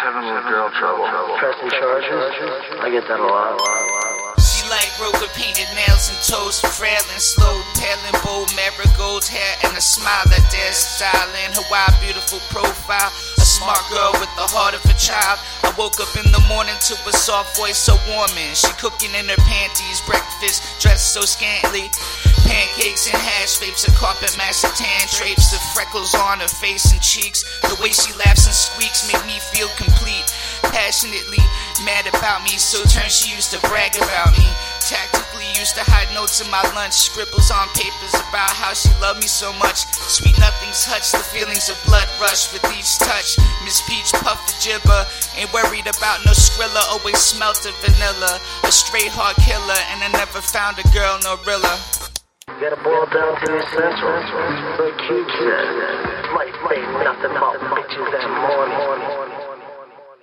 having with girl trouble. Pressing charges? I get that a lot. She like road with painted nails and toes, frail and slow, pale and bold, marigold hair and a smile that dares style in her wild, beautiful profile. A smart girl with the heart of a child. I woke up in the morning to a soft voice so warming. She cooking in her panties, breakfast dressed so scantily. Pancakes and hash vapes, a carpet match of tan drapes, the freckles on her face and cheeks. The way she laughs and squeaks make me feel complete. Passionately mad about me, so turn she used to brag about me. Tactically used to hide notes in my lunch, scribbles on papers about how she loved me so much. Sweet nothings touch, the feelings of blood rush with each touch. Miss Peach puffed the gibber, ain't worried about no Skrilla, always smelt of vanilla. A straight heart killer, and I never found a girl no realer. Gotta boil down to the essentials. The cute said, life ain't nothing but bitches and